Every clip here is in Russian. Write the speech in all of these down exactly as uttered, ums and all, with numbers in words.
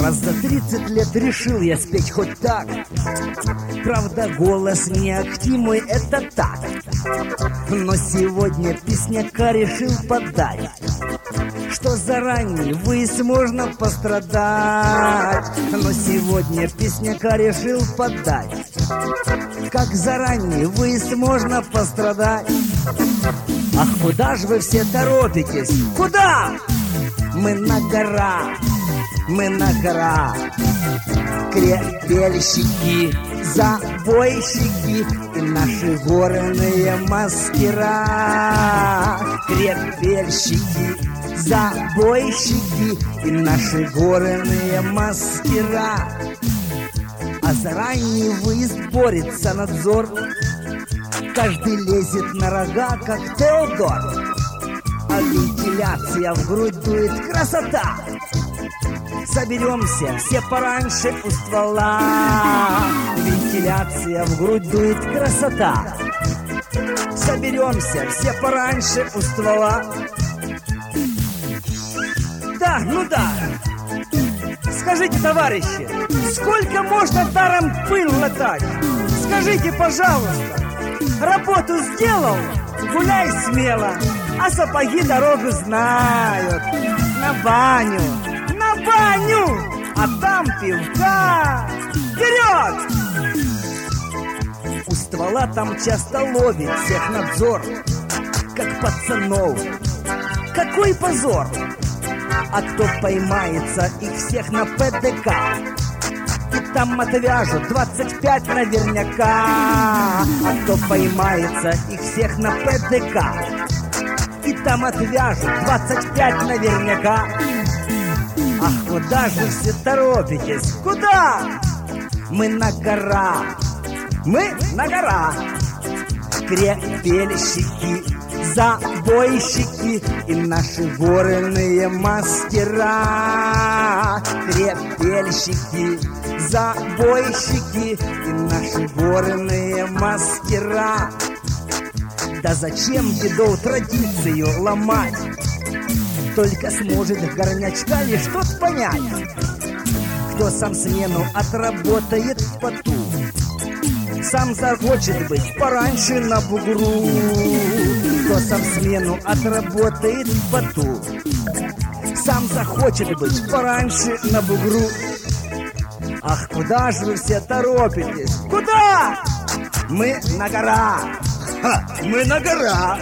Раз за тридцать лет решил я спеть хоть так. Правда, голос не ахти мой, это так. Но сегодня песняка решил подать, что заранее выяс можно пострадать. Но сегодня песняка решил подать, как заранее выяс можно пострадать. Ах, куда же вы все торопитесь? Куда? Мы на горах, мы на горах. Крепельщики, забойщики и наши горные мастера. Крепельщики, забойщики и наши горные мастера. А заранее выезд борется надзор. Каждый лезет на рога, как Теодор. А вентиляция в грудь дует, красота. Соберемся все пораньше у ствола. Вентиляция в грудь дует, красота. Соберемся все пораньше у ствола. Да, ну да. Скажите, товарищи, сколько можно даром пыль латать? Скажите, пожалуйста. Работу сделал, гуляй смело, а сапоги дорогу знают. На баню, на баню, а там пивка. Вперед! У ствола там часто ловит всех надзор, как пацанов. Какой позор! А кто поймается, их всех на ПДК. И там отвяжут двадцать пять наверняка. А кто поймается, их всех на ПДК. И там отвяжут двадцать пять наверняка. Ах, куда же все торопитесь? Куда? Мы на горах, мы на горах. Крепельщики, забойщики и наши горные мастера. Крепельщики, забойщики и наши горные мастера. Да зачем дедов традицию ломать? Только сможет горнячка лишь тот понять, кто сам смену отработает в поту. Сам захочет быть пораньше на бугру. Кто сам смену отработает в поту. Сам захочет быть пораньше на бугру. Ах, куда же вы все торопитесь? Куда? Мы на горах. Ха, мы на горах.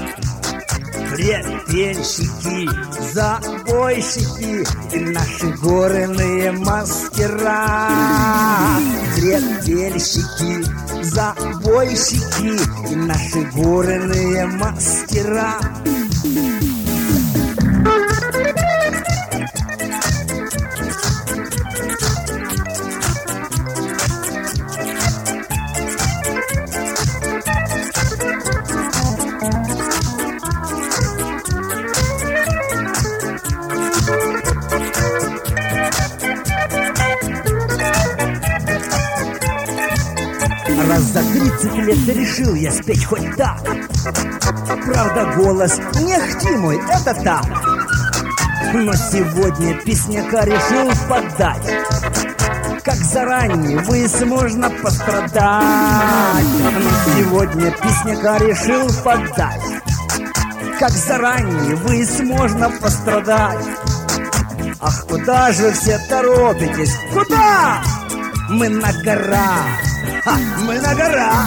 Крепельщики, забойщики и наши горные мастера. Крепельщики, забойщики и наши горные мастера. Раз за тридцать лет решил я спеть хоть так. Правда, голос не ахти мой, это так. Но сегодня песняка решил подать, как заранее выяс можно пострадать. Но сегодня песняка решил подать, как заранее выяс можно пострадать. Ах, куда же все торопитесь? Куда? Мы на горах. Ха, мы на горах.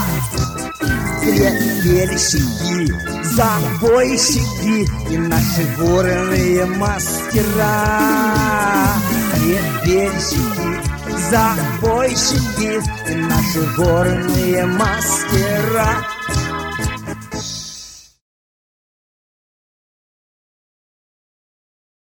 Крепельщики, забойщики и наши горные мастера. Крепельщики, забойщики и наши горные мастера.